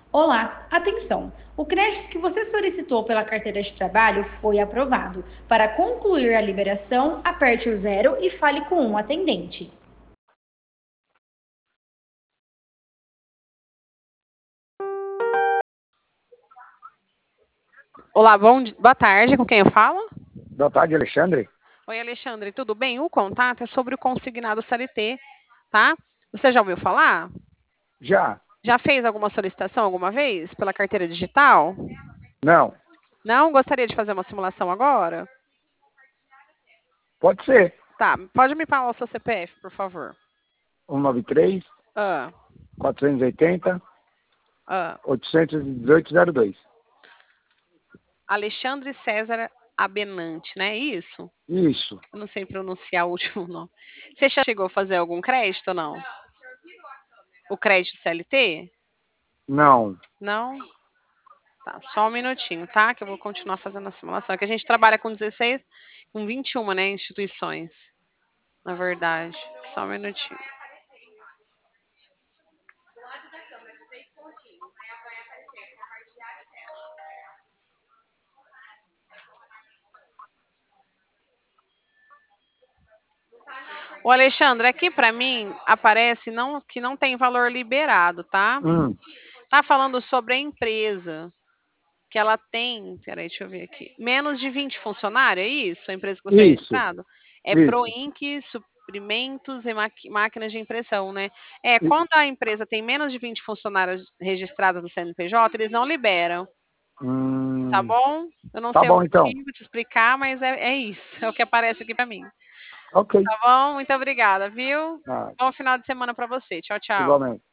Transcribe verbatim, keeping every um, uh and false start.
Olá, atenção! O crédito que você solicitou pela carteira de trabalho foi aprovado. Para concluir a liberação, aperte o zero e fale com um atendente. Olá, bom, di- boa tarde, com quem eu falo? Boa tarde, Alexandre. Oi, Alexandre, tudo bem? O contato é sobre o consignado C L T, tá? Você já ouviu falar? Já? Já fez alguma solicitação alguma vez pela carteira digital? Não. Não? Gostaria de fazer uma simulação agora? Pode ser. Tá, pode me falar o seu C P F, por favor. cento e noventa e três, Ah, quatrocentos e oitenta, ah. oitocentos e dezoito, zero dois. Alexandre César Abenante, né? Isso? Isso. Eu não sei pronunciar o último nome. Você já chegou a fazer algum crédito ou não? O crédito C L T? Não. Não? Tá, só um minutinho, tá? Que eu vou continuar fazendo a simulação. É que a gente trabalha com dezesseis, com vinte e uma, né, instituições, na verdade. Só um minutinho. O Alexandre, aqui para mim aparece não, que não tem valor liberado, tá? Hum. Tá falando sobre a empresa, que ela tem, peraí, deixa eu ver aqui, menos de vinte funcionários, é isso? A empresa que você é Isso. registrado? É Isso. Proinc Suprimentos e Maqui- Máquinas de Impressão, né? É, I- quando a empresa tem menos de vinte funcionários registrados no C N P J, eles não liberam, tá Hum. bom? Eu não Tá sei o bom, então. motivo, te explicar, mas é, é isso, é o que aparece aqui para mim. Ok. Tá bom? Muito obrigada, viu? Ah, Bom final de semana para você. Tchau, tchau. igualmente.